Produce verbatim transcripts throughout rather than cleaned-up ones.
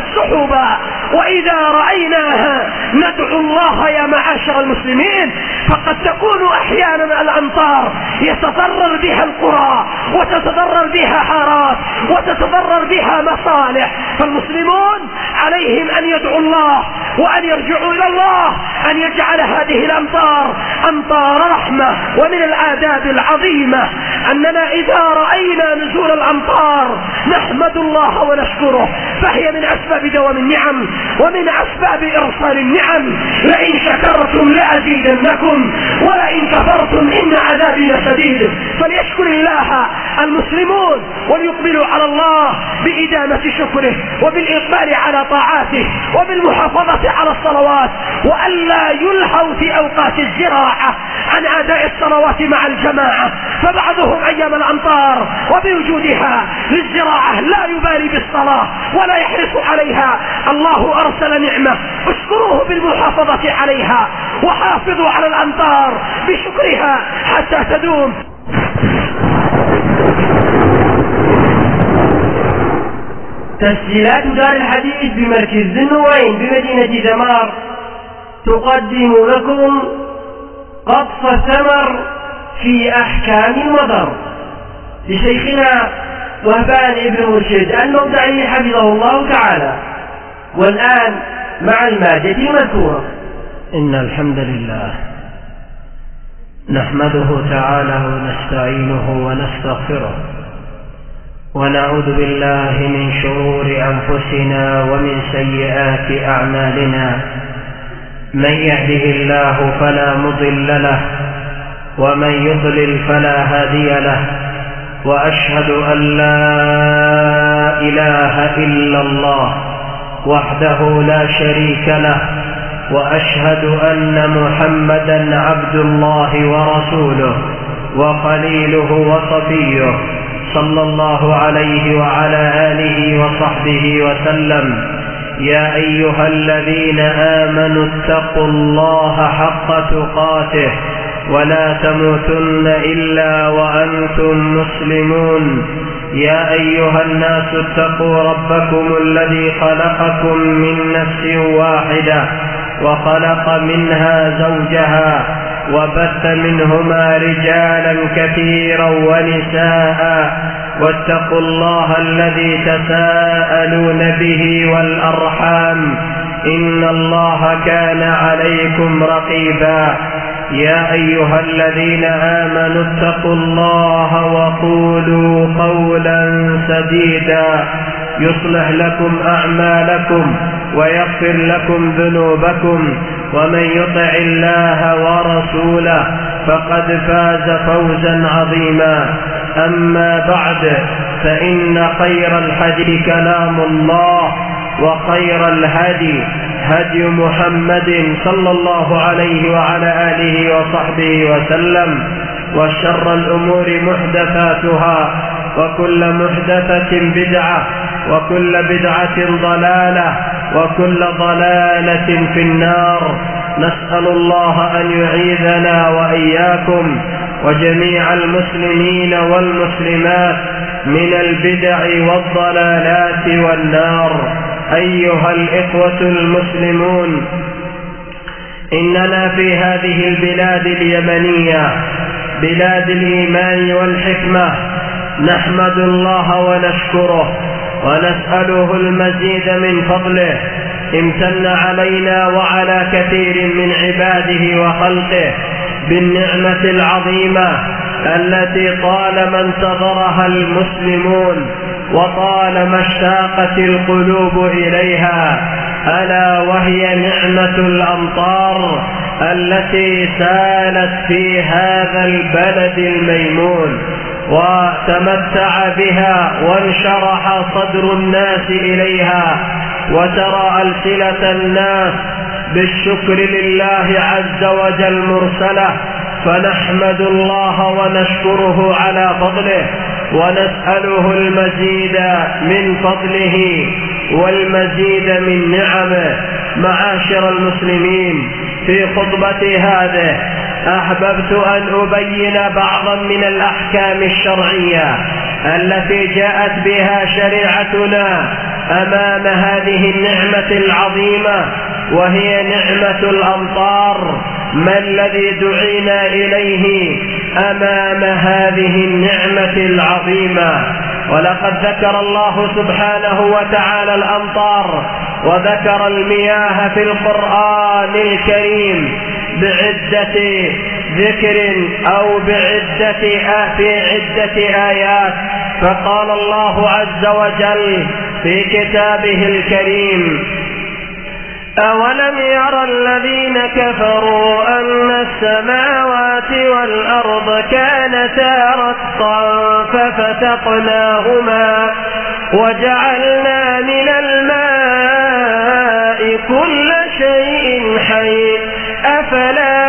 السحب وإذا رأيناها ندعو الله يا معاشر المسلمين. فقد تكون أحيانا الأمطار يتضرر بها القرى وتتضرر بها حارات وتتضرر بها مصالح، فالمسلمون عليهم أن يدعوا الله وأن يرجعوا إلى الله أن يجعل هذه الأمطار أمطار رحمة. ومن الآداب العظيمة أننا إذا رأينا نزول الأمطار نحمد الله ونشكره، فهي من أسباب دوام النعم ومن أسباب إرسال النعم. لئن شكرتم لأزيدنكم ولئن كفرتم إن عذابي لشديد. فليشكر الله المسلمون وليقبلوا على الله بإدامة شكره وبالإقبال على طاعاته وبالمحافظة على الصلوات، وألا يلهوا في أوقات الزراعة عن أداء الصلوات مع الجماعة. فبعضهم أيام الأمطار وبوجودها للزراعة لا يبالي بالصلاة ولا يحرص عليها. الله أرسل نعمة اشكروه بالمحافظة عليها وحافظوا على الأمطار بشكرها حتى تدوم. تسجيلات دار الحديث بمركز النوين بمدينة دمار تقدم لكم قطف الثمر في أحكام المضر لشيخنا وهبان ابن مرشد المودعي حفظه الله تعالى. والآن مع المادة المذكورة. إن الحمد لله نحمده تعالى ونستعينه ونستغفره ونعوذ بالله من شرور أنفسنا ومن سيئات أعمالنا. من يهده الله فلا مضل له ومن يضلل فلا هادي له، وأشهد أن لا إله إلا الله وحده لا شريك له، وأشهد أن محمدا عبد الله ورسوله وخليله وصفيه صلى الله عليه وعلى آله وصحبه وسلم. يا أيها الذين آمنوا اتقوا الله حق تقاته ولا تموتن إلا وأنتم مسلمون. يا أيها الناس اتقوا ربكم الذي خلقكم من نفس واحدة وخلق منها زوجها وبث منهما رجالا كثيرا ونساء، واتقوا الله الذي تساءلون به والأرحام إن الله كان عليكم رقيبا. يا أيها الذين آمنوا اتقوا الله وقولوا قولا سديدا يصلح لكم أعمالكم ويغفر لكم ذنوبكم، ومن يطع الله ورسوله فقد فاز فوزا عظيما. أما بعد، فإن خير الحديث كلام الله، وخير الهدي هدي محمد صلى الله عليه وعلى آله وصحبه وسلم، وشر الأمور محدثاتها، وكل محدثة بدعة، وكل بدعة ضلالة، وكل ضلالة في النار. نسأل الله أن يعيذنا وإياكم وجميع المسلمين والمسلمات من البدع والضلالات والنار. أيها الإخوة المسلمون، إننا في هذه البلاد اليمنية بلاد الإيمان والحكمة نحمد الله ونشكره ونسأله المزيد من فضله. امتن علينا وعلى كثير من عباده وخلقه بالنعمة العظيمة التي طالما انتظرها المسلمون وطالما اشتاقت القلوب إليها، ألا وهي نعمة الأمطار التي سالت في هذا البلد الميمون وتمتع بها وانشرح صدر الناس إليها، وترى ألسنة الناس بالشكر لله عز وجل مرسلة. فنحمد الله ونشكره على فضله ونسأله المزيد من فضله والمزيد من نعمه. معاشر المسلمين، في خطبتي هذه أحببت أن أبين بعضا من الأحكام الشرعية التي جاءت بها شريعتنا أمام هذه النعمة العظيمة وهي نعمة الأمطار. ما الذي دعينا إليه أمام هذه النعمة العظيمة؟ ولقد ذكر الله سبحانه وتعالى الأمطار وذكر المياه في القرآن الكريم بعدة ذكر أو بعدة في عدة آيات. فقال الله عز وجل في كتابه الكريم: أولم يرى الذين كفروا أن السماوات والأرض كانتا رتقا ففتقناهما وجعلنا من الماء كل شيء حي أفلا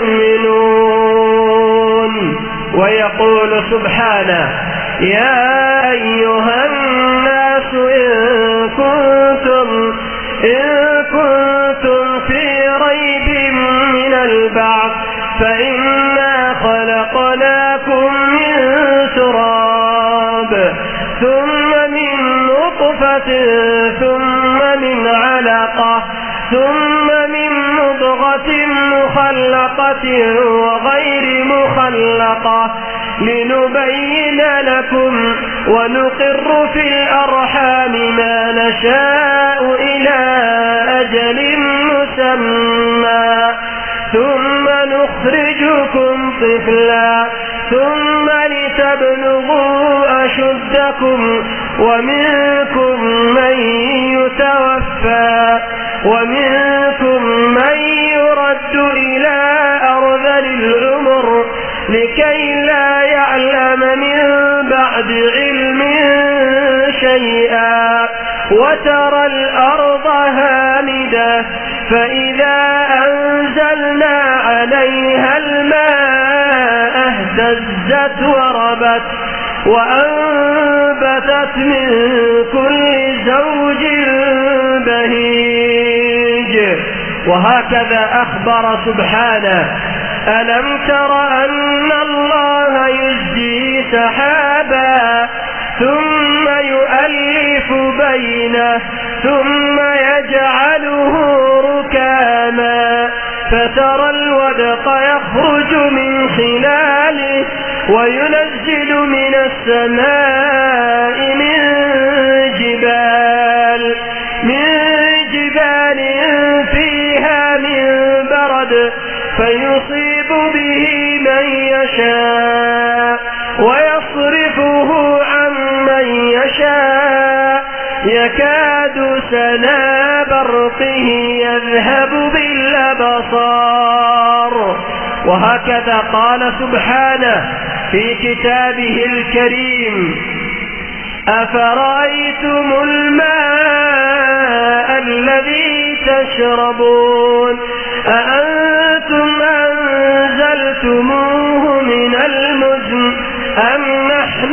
يؤمنون. ويقول سبحانه: يا أيها الناس إن كنتم إن كنتم في ريب من البعث فإنا خلقناكم من تراب ثم من نطفة ثم من علقة ثم من مضغة مخلقة وغير مخلقة لنبين لكم ونقر في الأرحام ما نشاء إلى أجل مسمى ثم نخرجكم طفلا ثم لتبلغوا أشدكم ومنكم من يتوفى ومنكم من يرد إلى أرذل العمر لكي لا يعلم من بعد علم شيئا وترى الأرض هامدة فإذا أنزلنا عليها الماء اهتزت وربت وأنبتت من كل زوج بهيج. وهكذا أخبر سبحانه: ألم تر أن الله يزجي سحابا ثم يؤلف بينه ثم يجعله ركاما فترى الودق يخرج من خلاله وينزل من السماء من جبال من جبال فيها من برد فيصيب به من يشاء ويصرفه عن من يشاء يكاد سنا برقه يذهب بالأبصار. وهكذا قال سبحانه في كتابه الكريم: أفرأيتم الماء الذي تشربون أأنتم أنزلتموه من المزن أم نحن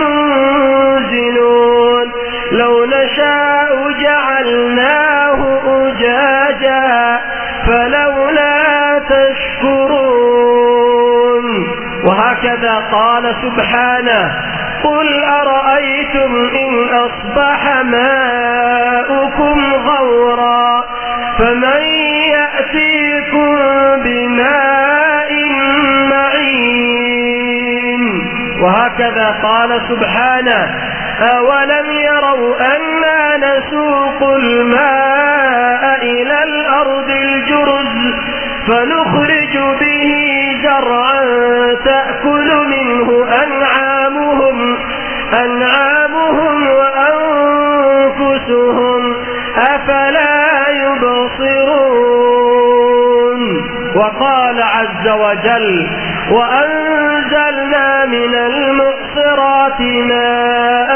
المنزلون لو نشاء جعلناه أجاجا فلولا تشكرون. وهكذا قال سبحانه: قل أرأيتم إن أصبح ماؤكم غورا فمن يأتيكم بماء معين. وهكذا قال سبحانه: أولم يروا أنا نسوق الماء إلى الأرض الجرز فنخرج به زرعا تأكل منه أنعامهم أنعامهم وأنفسهم أفلا يبصرون. وقال عز وجل: وأنزلنا من المعصرات ماء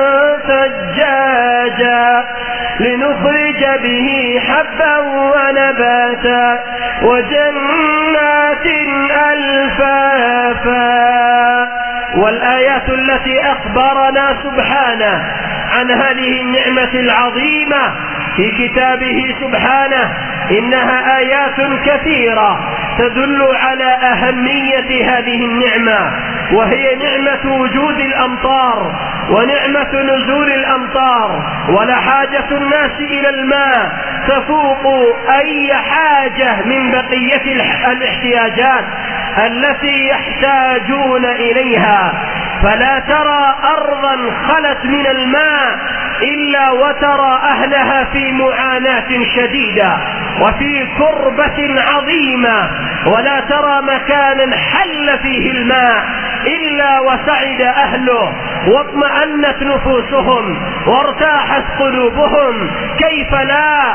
ثجاجا لنخرج به حبا ونباتا وجنات ألفافا. والآيات التي أخبرنا سبحانه عن هذه النعمة العظيمة في كتابه سبحانه إنها آيات كثيرة تدل على أهمية هذه النعمة وهي نعمة وجود الأمطار ونعمة نزول الأمطار. ولا حاجة الناس إلى الماء تفوق أي حاجة من بقية الاحتياجات التي يحتاجون إليها، فلا ترى أرضا خلت من الماء إلا وترى أهلها في معاناة شديدة وفي كربة عظيمة، ولا ترى مكانا حل فيه الماء إلا وسعد أهله واطمأنت نفوسهم وارتاحت قلوبهم. كيف لا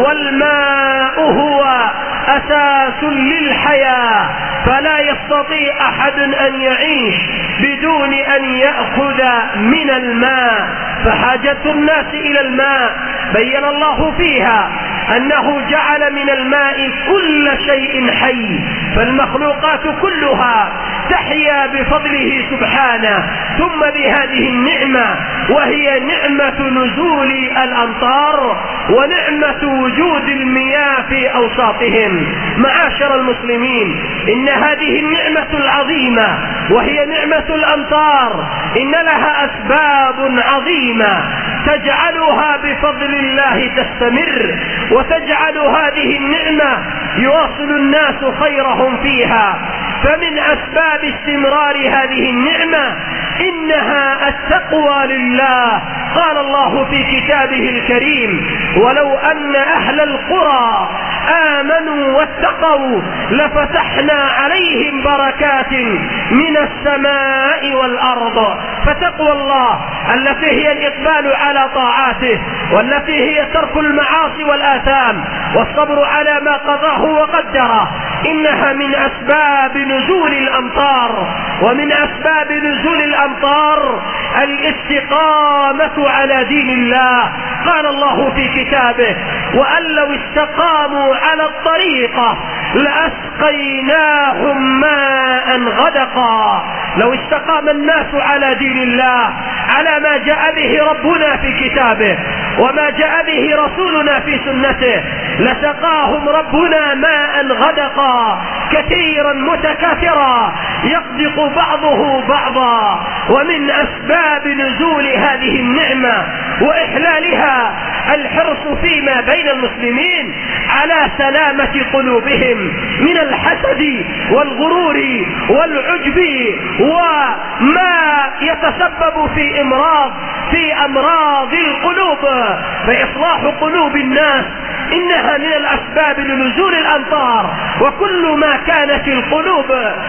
والماء هو أساس للحياة، فلا يستطيع أحد أن يعيش بدون أن يأخذ من الماء. فحاجة الناس إلى الماء بين الله فيها أنه جعل من الماء كل شيء حي، فالمخلوقات كلها تحيا بفضله سبحانه. ثم بهذه النعمة وهي نعمة نزول الأمطار ونعمة وجود المياه في أوساطهم. معاشر المسلمين، إن هذه النعمة العظيمة وهي نعمة الأمطار إن لها أسباب عظيمة تجعلها بفضل الله تستمر، وتجعل هذه النعمة يواصل الناس خيرهم فيها. فمن أسباب استمرار هذه النعمة إنها التقوى لله. قال الله في كتابه الكريم: ولو أن أهل القرى آمنوا واتقوا لفتحنا عليهم بركات من السماء والأرض. فتقوى الله التي هي الإقبال على طاعاته، والتي هي ترك المعاصي والآثام والصبر على ما قضاه وقدره، إنها من أسباب نزول الأمطار. ومن أسباب نزول الأمطار الاستقامة على دين الله. قال الله في كتابه: وأن لو استقاموا على الطريقة لأسقيناهم ماء غدقا. لو استقام الناس على دين الله، على ما جاء به ربنا في كتابه وما جاء به رسولنا في سنته، لسقاهم ربنا ماء غدقا كثيرا متكاثرا يصدق بعضه بعضا. ومن أسباب نزول هذه النعمة وإحلالها الحرص فيما بين المسلمين على سلامة قلوبهم من الحسد والغرور والعجب وما يتسبب في امراض في امراض القلوب. فإصلاح قلوب الناس إنها من الأسباب لنزول الأمطار. وكل ما كانت القلوب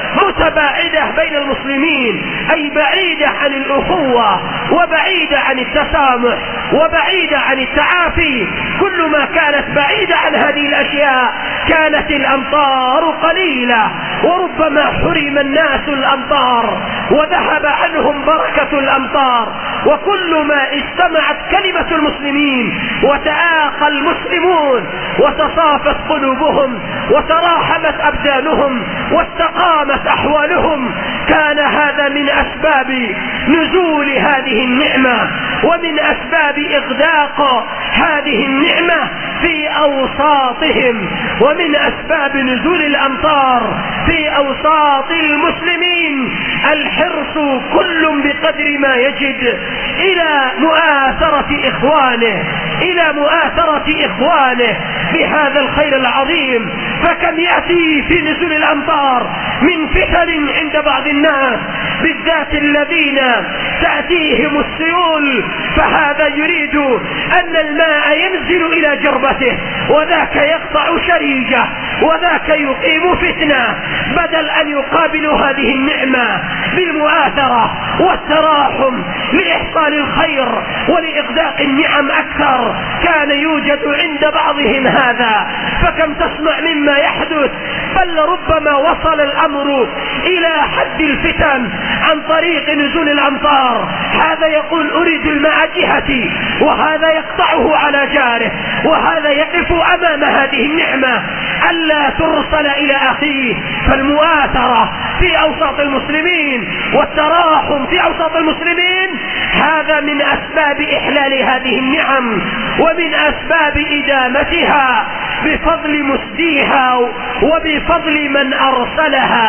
متباعدة بين المسلمين، أي بعيدة عن الأخوة وبعيدة عن التسامح وبعيدة عن التعافي، كل ما كانت بعيدة عن هذه الأشياء كانت الأمطار قليلة، وربما حرم الناس الأمطار وذهب عنهم بركة الأمطار. وكل ما اجتمعت كلمة المسلمين وتآخى المسلمون وتصافت قلوبهم وتراحمت أبدانهم واستقامت أحوالهم، كان هذا من أسباب نزول هذه النعمة ومن أسباب إغداق هذه النعمة في أوساطهم. ومن أسباب نزول الأمطار في أوساط المسلمين الحرص كل بقدر ما يجد إلى مؤاثرة إخوانه إلى مؤاثرة إخوانه بهذا الخير العظيم. فكم يأتي في نزول الأمطار من فتن عند بعض الناس، بالذات الذين تأتيهم السيول، فهذا يريد أن الماء ينزل إلى جربته، وذاك يقطع شريجه، وذاك يقيم فتنة، بدل أن يقابل هذه النعمة بالمؤاثرة والتراحم لإحصال الخير ولإغداق النعم أكثر. كان يوجد عند بعضهم هذا، فكم تسمع مما يحدث، بل ربما وصل الأمر إلى حد الفتن عن طريق نزول الأمطار. هذا يقول أريد الماء جهتي، وهذا يقطعه على جاره، وهذا يقف أمام هذه النعمة ألا ترسل إلى أخيه. فالمؤاثرة في أوساط المسلمين والتراحم في أوساط المسلمين هذا من أسباب إحلال هذه النعم ومن أسباب إدامتها بفضل مسديها وبفضل من أرسلها.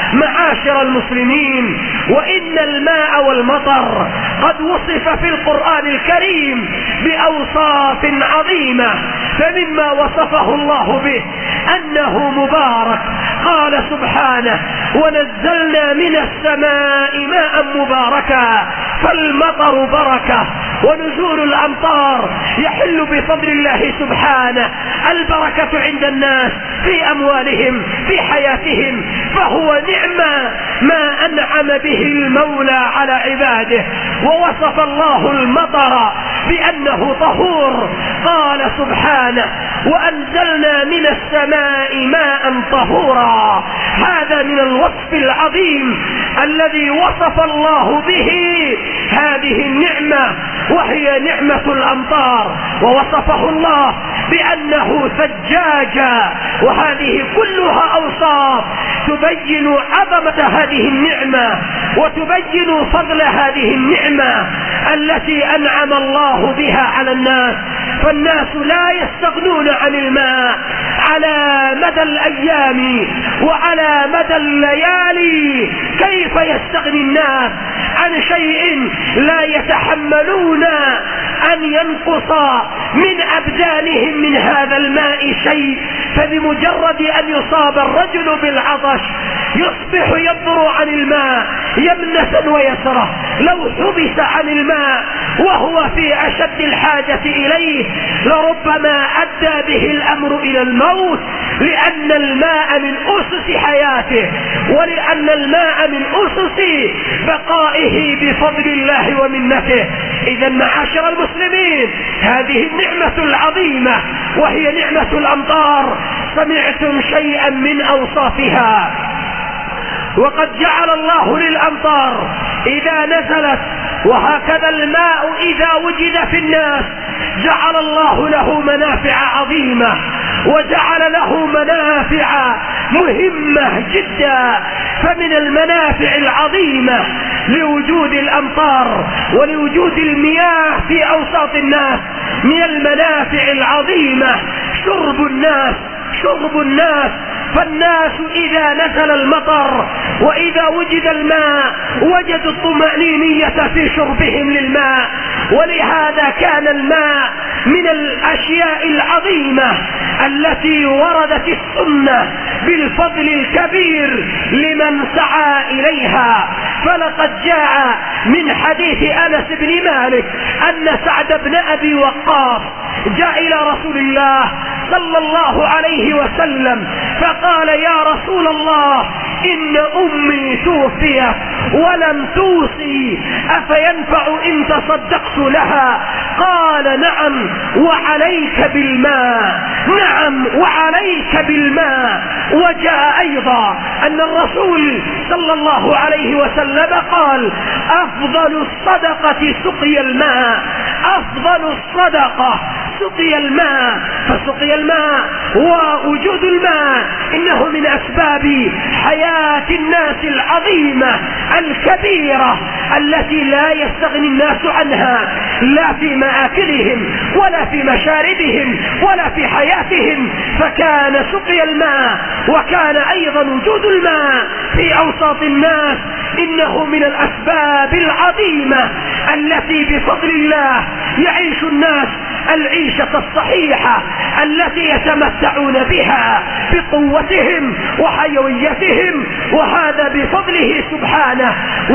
معاشر المسلمين، وإن الماء والمطر قد وصف في القرآن الكريم بأوصاف عظيمة، فمما وصفه الله به أنه مبارك. قال سبحانه: ونزلنا من السماء ماء مباركا فالمطر بركة. ونزول الأمطار يحل بفضل الله سبحانه البركة عند الناس في أموالهم في حياتهم، فهو نعمة ما أنعم به المولى على عباده. ووصف الله المطر بأنه طهور، قال سبحانه: وأنزلنا من السماء ماء طهورا. هذا من الوصف العظيم الذي وصف الله به هذه النعمة، وهي نعمة الأمطار. ووصفه الله بأنه ثجاجا، وهذه كلها أوصاف تبين عظمة هذه النعمة وتبين فضل هذه النعمة التي أنعم الله بها على الناس. فالناس لا يستغنون عن الماء على مدى الأيام وعلى مدى الليالي. كيف يستغني الناس عن شيء لا يتحملون أن ينقص من أبدانهم من هذا الماء شيء؟ فبمجرد أن يصاب الرجل بالعطش يصبح يضر عن الماء يمنة ويسرة. لو حبس عن الماء وهو في أشد الحاجة إليه لربما أدى به الأمر إلى الموت، لأن الماء من أسس حياته، ولأن الماء من أسس بقائه بفضل الله ومنته. إذا معاشر المسلمين، هذه النعمة العظيمة وهي نعمة الأمطار سمعتم شيئا من أوصافها. وقد جعل الله للأمطار إذا نزلت، وهكذا الماء إذا وجد في الناس جعل الله له منافع عظيمة، وجعل له منافع مهمة جدا. فمن المنافع العظيمة لوجود الأمطار ولوجود المياه في أوساط الناس، من المنافع العظيمة شرب الناس شرب الناس فالناس إذا نزل المطر وإذا وجد الماء وجدوا الطمأنينية في شربهم للماء. ولهذا كان الماء من الأشياء العظيمة التي وردت السنة بالفضل الكبير لمن سعى إليها. فلقد جاء من حديث أنس بن مالك أن سعد بن أبي وقاص جاء إلى رسول الله صلى الله عليه وسلم فقال: يا رسول الله، إن أمي توفيت ولم توصي، أفينفع إن تصدقت لها؟ قال: نعم وعليك بالماء، نعم وعليك بالماء. وجاء أيضا أن الرسول صلى الله عليه وسلم قال: أفضل الصدقة سقي الماء، أفضل الصدقة سقي الماء. فسقي الماء ووجود الماء إنه من أسباب حياة الناس العظيمة الكبيرة التي لا يستغني الناس عنها، لا في مآكلهم ولا في مشاربهم ولا في حياتهم. فكان سقي الماء وكان أيضا وجود الماء في أوساط الناس إنه من الأسباب العظيمة التي بفضل الله يعيش الناس العيشة الصحيحة التي يتمتعون بها بقوتهم وحيويتهم، وهذا بفضله سبحانه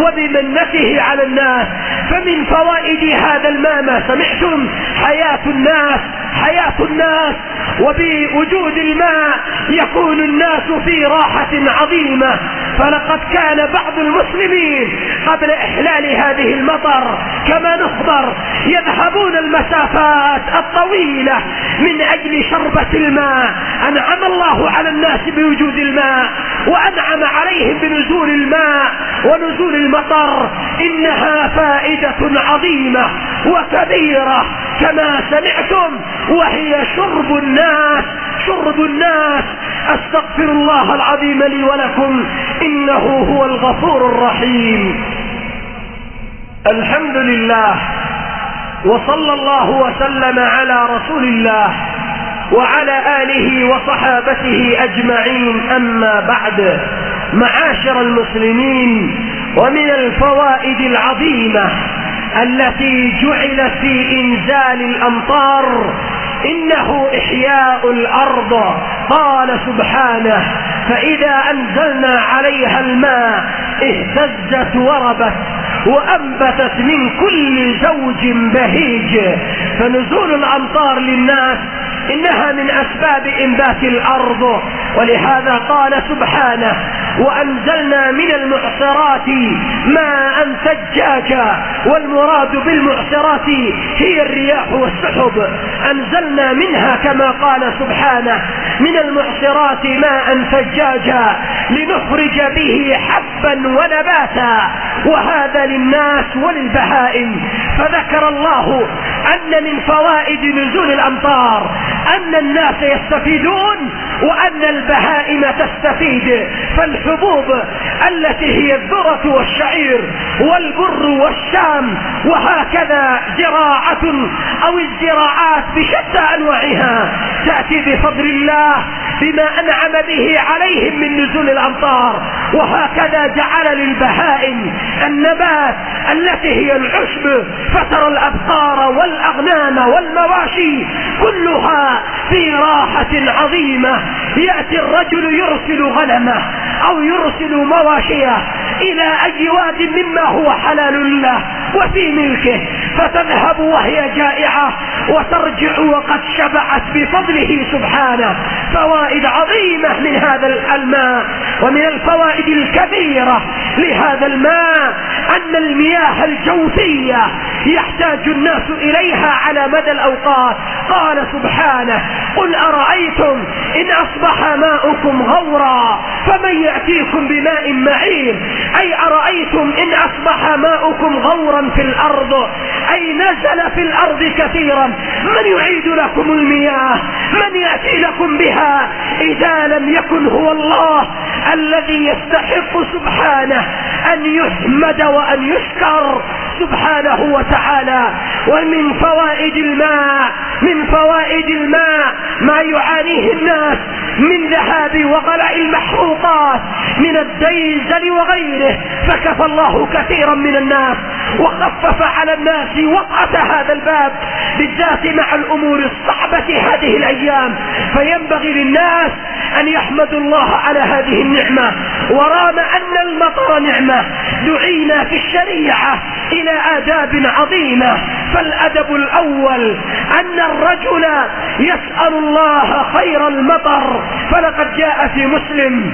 وبمنته على الناس. فمن فوائد هذا الماء ما سمعتم حياة الناس حياة الناس وبوجود الماء يكون الناس في راحة عظيمة. فلقد كان بعض المسلمين قبل إحلال هذه المطر كما نخبر يذهبون المسافات الطويلة من أجل شربة الماء. أنعم الله على الناس بوجود الماء وأنعم عليهم بنزول الماء ونزول المطر. إنها فائدة عظيمة وكبيرة كما سمعتم، وهي شرب الناس شرب الناس. أستغفر الله العظيم لي ولكم، إنه هو الغفور الرحيم. الحمد لله، وصلى الله وسلم على رسول الله وعلى آله وصحابته أجمعين. أما بعد، معاشر المسلمين، ومن الفوائد العظيمة التي جعلت في إنزال الأمطار إنه إحياء الأرض. قال سبحانه: فإذا أنزلنا عليها الماء اهتزت وربت وأنبتت من كل زوج بهيج. فنزول الأمطار للناس إنها من أسباب إنبات الأرض، ولهذا قال سبحانه: وأنزلنا من المعصرات ماء ثجاجا. والمراد بالمعصرات هي الرياح والسحب، أنزلنا منها كما قال سبحانه: من المعصرات ماء ثجاجا لنخرج به حبا ونباتا، وهذا للناس وللبهائم. فذكر الله أن من فوائد نزول الأمطار أن الناس يستفيدون وأن البهائم تستفيد. فالحبوب التي هي الذرة والشعير والبر والشام وهكذا زراعة أو الزراعات بشتى أنواعها تأتي بفضل الله بما أنعم به عليهم من نزول الأمطار. وهكذا جعل للبهائم النبات التي هي العشب، فترى الأبقار والأغنام والمواشي كلها في راحة عظيمة. يأتي الرجل يرسل غنمه أو يرسل مواشيه إلى أي واد مما هو حلال له وفي ملكه، فتذهب وهي جائعة وترجع وقد شبعت بفضله سبحانه. فوائد عظيمة من هذا الماء. ومن الفوائد الكبيرة لهذا الماء أن المياه الجوفية يحتاج الناس إليها على مدى الأوقات. قال سبحانه: قل أرأيتم إن أصبح ماؤكم غورا فمن يأتيكم بماء معين. أي أرأيتم إن أصبح ماؤكم غورا في الأرض، أي نزل في الأرض كثيرا، من يعيد لكم المياه؟ من يأتي لكم بها إذا لم يكن هو الله الذي يستحق سبحانه أن يحمد وأن يشكر سبحانه وتعالى. ومن فوائد الماء من فوائد الماء ما يعانيه الناس من ذهاب وغلاء المحروقات من الديزل وغيره، فكفى الله كثيرا من الناس وخفف على الناس وقعة هذا الباب بالذات مع الأمور الصعبة هذه الأيام. فينبغي للناس أن يحمدوا الله على هذه النعمة. ورغم أن المطر نعمة دعينا في الشريعة إلى آداب عظيمة. فالأدب الأول أن الرجل يسأل الله خير المطر. فلقد جاء في مسلم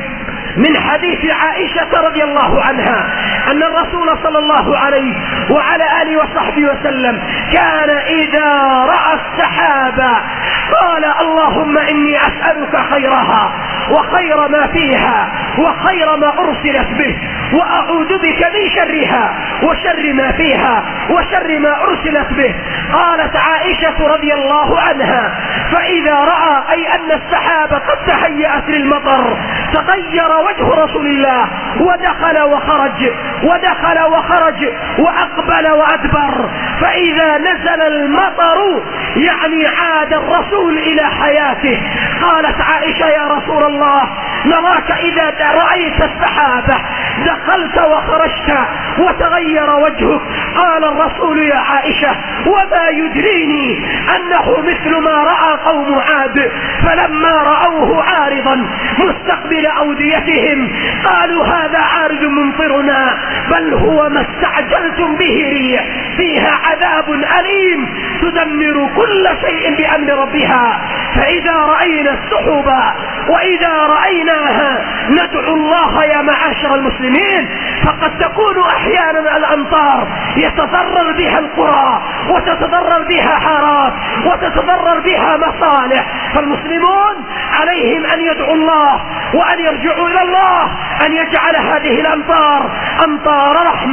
من حديث عائشة رضي الله عنها أن الرسول صلى الله عليه وعلى آله وصحبه وسلم كان إذا رأى السحابة قال: اللهم إني أسألك خيرها وخير ما فيها وخير ما أرسلت به، وأعوذ بك من شرها وشر ما فيها وشر ما أرسلت به. قالت عائشة رضي الله عنها: فإذا رأى أي أن السحابة قد تهيأت للمطر تغير وجه رسول الله ودخل وخرج ودخل وخرج وأقبل وأدبر. فإذا نزل المطر يعني عاد الرسول إلى حياته. قالت عائشة: يا رسول الله نراك إذا رأيت السحابة دخلت وخرجت وتغير وجهك. قال الرسول: يا عائشة وما يدريني أنه مثل ما رأى قوم عاد، فلما رأوه عارضا مستقبل أوديتهم قالوا: هذا عارض ممطرنا، بل هو ما استعجلتم به ريح فيها عذاب أليم تدمر كل شيء بأمر ربها. فإذا رأينا السحب وإذا رأيناها ندعو الله يا معاشر المسلمين. فقد تكون أحيانا الأمطار يتضرر بها القرى وتتضرر بها حارات وتتضرر بها مصالح، فالمسلمون عليهم أن يدعوا الله وأن يرجعوا إلى الله أن يجعل هذه الأمطار أمطار رحمة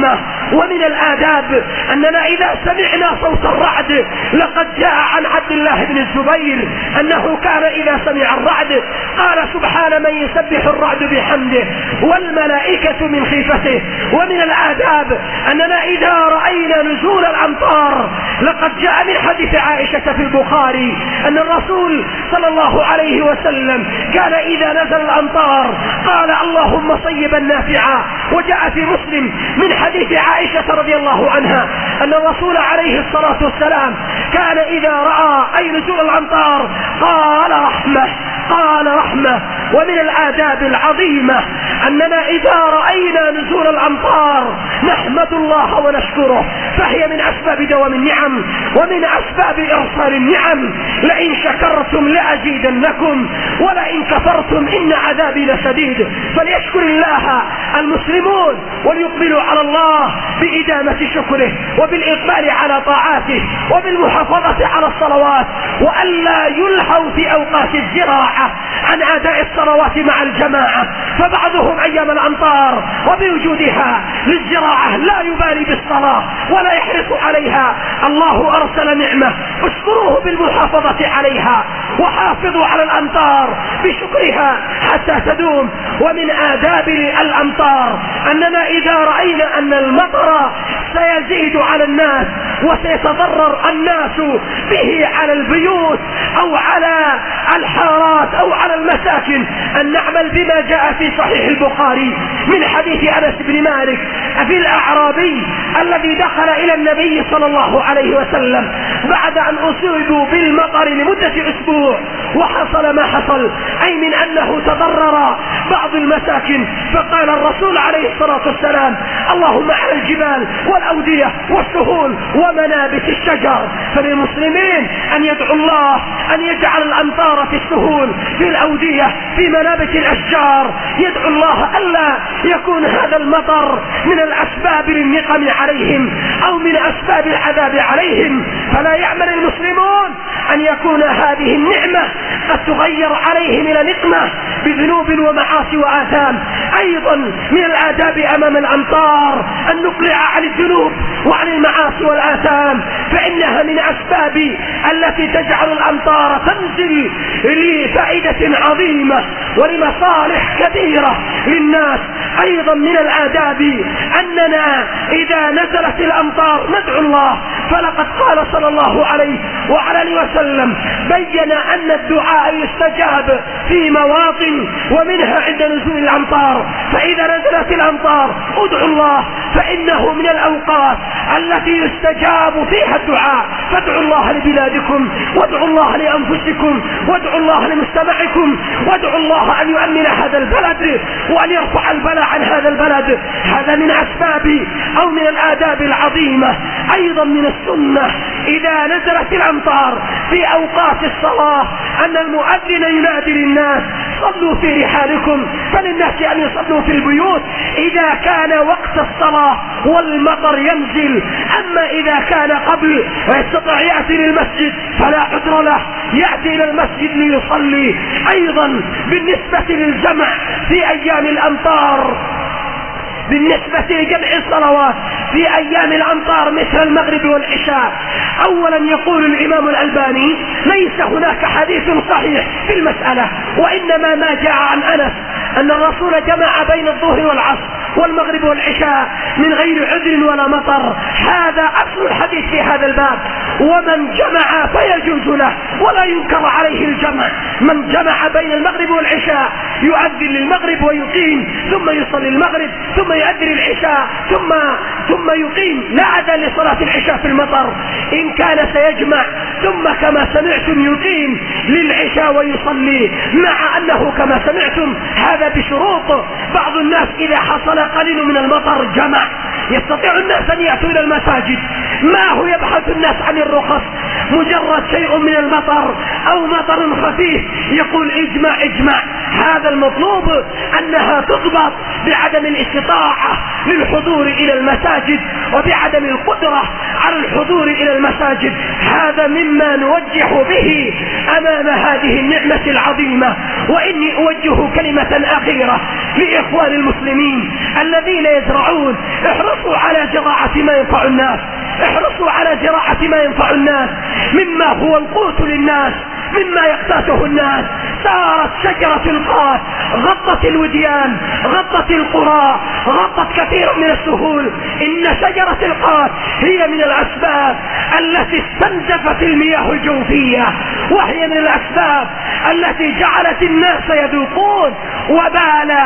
ومن الآداب أننا إذا سمعنا صوت الرعد، لقد جاء عن عبد الله بن الزبير أنه كان إذا سمع الرعد قال سبحان من يسبح الرعد بحمده والملائكة من خيفته. ومن الآداب أننا إذا رأينا نزول الأمطار، لقد جاء من حديث عائشة في البخاري أن الرسول صلى الله عليه وسلم كان إذا نزل الأمطار قال اللهم صيبا نافعا. وجاء في مسلم من حديث عائشة رضي الله عنها أن الرسول عليه الصلاة والسلام كان إذا رأى أي نزول الأمطار قال رحمة قال رحمة. ومن الآداب العظيمة أننا إذا رأينا نزول الأمطار نحمد الله ونشكره، فهي من أسباب دوام النعم ومن أسباب إرسال النعم. لئن شكرتم لأزيدنكم ولئن كفرتم إن عذابي لشديد. فليشكر الله المسلمون وليقبلوا على الله بإدامة شكره وبالإقبال على طاعاته وبالمحافظة على الصلوات، وألا يلهوا في أوقات الزراعة عن أداء الصلوات مع الجماعة. فبعضهم أيام الأمطار وبوجودها للزراعة لا يبالي بالصلاة ولا يحرص عليها. الله أرسل نعمة اشكروه بالمحافظة عليها وحافظوا على الأمطار بشكرها حتى تدوم. ومن آداب الأمطار أننا إذا رأينا أن المطر سيزيد على الناس وسيتضرر الناس به على البيوت أو على الحارات أو على المساكن، أن نعمل بما جاء في صحيح البخاري من حديث أنس بن مالك في الأعرابي الذي دخل إلى النبي صلى الله عليه وسلم بعد أن أصيبوا بالمطر لمدة أسبوع وحصل ما حصل، أي من أنه تضرر بعض المساكن. فقال الرسول عليه الصلاة والسلام اللهم على الجبال والأودية والسهول ومنابت الشجر. فللمسلمين أن يدعو الله أن يجعل الأمطار في السهول في الأودية في منابت الأشجار، يدعو الله ألا يكون هذا المطر من الأسباب للنقم عليهم أو من أسباب العذاب عليهم. فلا يعمل المسلمون أن يكون هذه النعمة قد تغير عليهم إلى نقمة بذنوب ومعاصي وآثام. أيضا من الآداب أمام الأمطار أن نقلع عن الذنوب وعن المعاصي والآثام، فإنها من أسباب التي تجعل الأمطار تنزل لفائدة عظيمة ولمصالح كثيرة للناس. أيضا من الآداب أننا إذا نزلت الأمطار ندعو الله، فلقد قال صلى الله عليه وعلى وسلم بين أن الدعاء يستجاب في مواطن ومنها عند نزول الأمطار. فإذا نزلت الأمطار ادعوا الله، فإنه من الأوقات التي يستجاب فيها الدعاء. فادعوا الله لبلادكم وادعوا الله لأنفسكم وادعوا الله لمجتمعكم وادعوا الله أن يؤمن هذا البلد وأن يرفع البلاء عن هذا البلد. هذا من أسباب أو من الآداب العظيمة. أيضا من السنة إذا نزلت الأمطار في أوقات الصلاة أن المؤذن ينادي للناس صلوا في رحالكم، فللناس أن يصلوا في البيوت إذا كان وقت الصلاة والمطر ينزل. أما إذا كان قبل ويستطيع يأتي للمسجد فلا عذر له، يأتي إلى المسجد ليصلي. أيضا بالنسبة للجمع في أيام الأمطار، بالنسبة لجمع الصلوات في أيام الأمطار مثل المغرب والعشاء، أولا يقول الإمام الألباني ليس هناك حديث صحيح في المسألة، وإنما ما جاء عن أنس أن الرسول جمع بين الظهر والعصر والمغرب والعشاء من غير عذر ولا مطر. هذا أصل الحديث في هذا الباب، ومن جمع فيجوز له ولا ينكر عليه الجمع. من جمع بين المغرب والعشاء يؤذن للمغرب ويقيم ثم يصلي المغرب ثم يؤذن العشاء ثم ثم يقيم، لا أذن لصلاة العشاء في المطر. إن كان سيجمع ثم كما سمعتم يقيم للعشاء ويصلي، مع أنه كما سمعتم هذا بشروط. بعض الناس إذا حصل قليل من المطر جمع، يستطيع الناس أن يأتوا إلى المساجد، ما هو يبحث الناس عن الرخص مجرد شيء من المطر أو مطر خفيف يقول اجمع اجمع. هذا المطلوب أنها تضبط بعدم الاستطاعة للحضور إلى المساجد وبعدم القدرة على الحضور إلى المساجد. هذا مما نوجه به أمام هذه النعمة العظيمة. وإني أوجه كلمة أخيرة لإخوان المسلمين الذين يزرعون: احرصوا على زراعة ما ينفع الناس، احرصوا على زراعة ما ينفع الناس مما هو القوت للناس، مما يقتاته الناس. صارت شجرة القات غطت الوديان، غطت القرى، غطت كثير من السهول. إن شجرة القات هي من الأسباب التي استنزفت المياه الجوفية، وهي من الأسباب التي جعلت الناس يذوقون وبال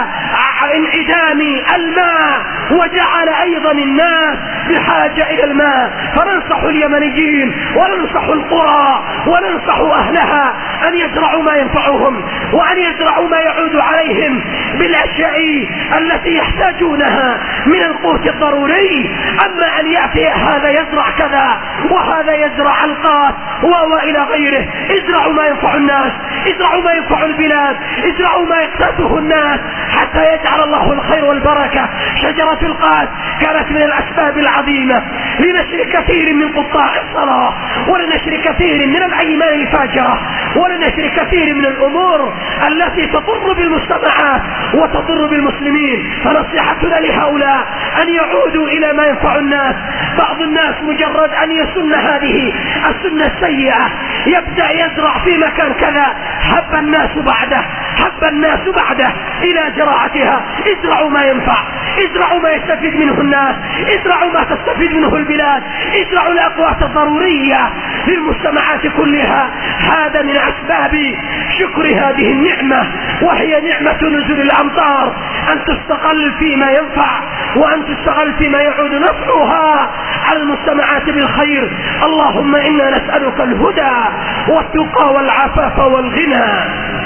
انعدام الماء، وجعل أيضا الناس بحاجة إلى الماء. فننصح اليمنيين وننصح القرى وننصح أهلها أن يزرعوا ما ينفعهم، وأن يزرعوا ما يعود عليهم بالأشياء التي يحتاجونها من القوت الضروري. أما أن يأتي هذا يزرع كذا وهذا يزرع القات وإلى غيره، ازرعوا ما ينفع الناس، ازرعوا ما ينفع البلاد، ازرعوا ما يقتاته الناس حتى يجعل الله الخير والبركة. شجرة القات كانت من الأسباب العظيمة لنشر كثير من قطاع الصلاة، ولنشر كثير من الأيمان الفاجرة، ولنشر كثير من الأمور التي تضر بالمجتمعات وتضر بالمسلمين. فنصيحتنا لهؤلاء أن يعودوا إلى ما ينفع الناس. بعض الناس مجرد أن يسن هذه السنة السيئة يبدأ يزرع في مكان كذا، حب الناس بعده حب الناس بعده إلى زراعتها. ازرعوا ما ينفع، ازرعوا ما يستفيد منه الناس، ازرعوا ما تستفيد منه البلاد، ازرعوا الأقوات الضرورية للمجتمعات كلها. هذا من أسباب شكر هذه النعمة، وهي نعمة نزول الأمطار، أن تستغل فيما ينفع وأن تستغل فيما يعود نفعها على المجتمعات بالخير. اللهم إنا نسألك الهدى والتقى والعفاف والغنى.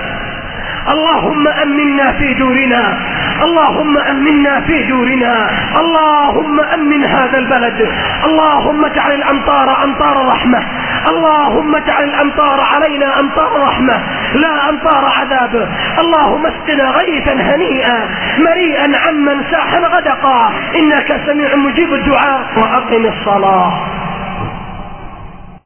اللهم أمنا في دورنا، اللهم أمنا في دورنا، اللهم أمن هذا البلد. اللهم اجعل الأمطار أمطار رحمة، اللهم اجعل الأمطار علينا أمطار رحمة لا أمطار عذاب. اللهم اسقنا غيثا هنيئا مريئا عمن ساحا غدقا، إنك سميع مجيب الدعاء. وأقم الصلاة.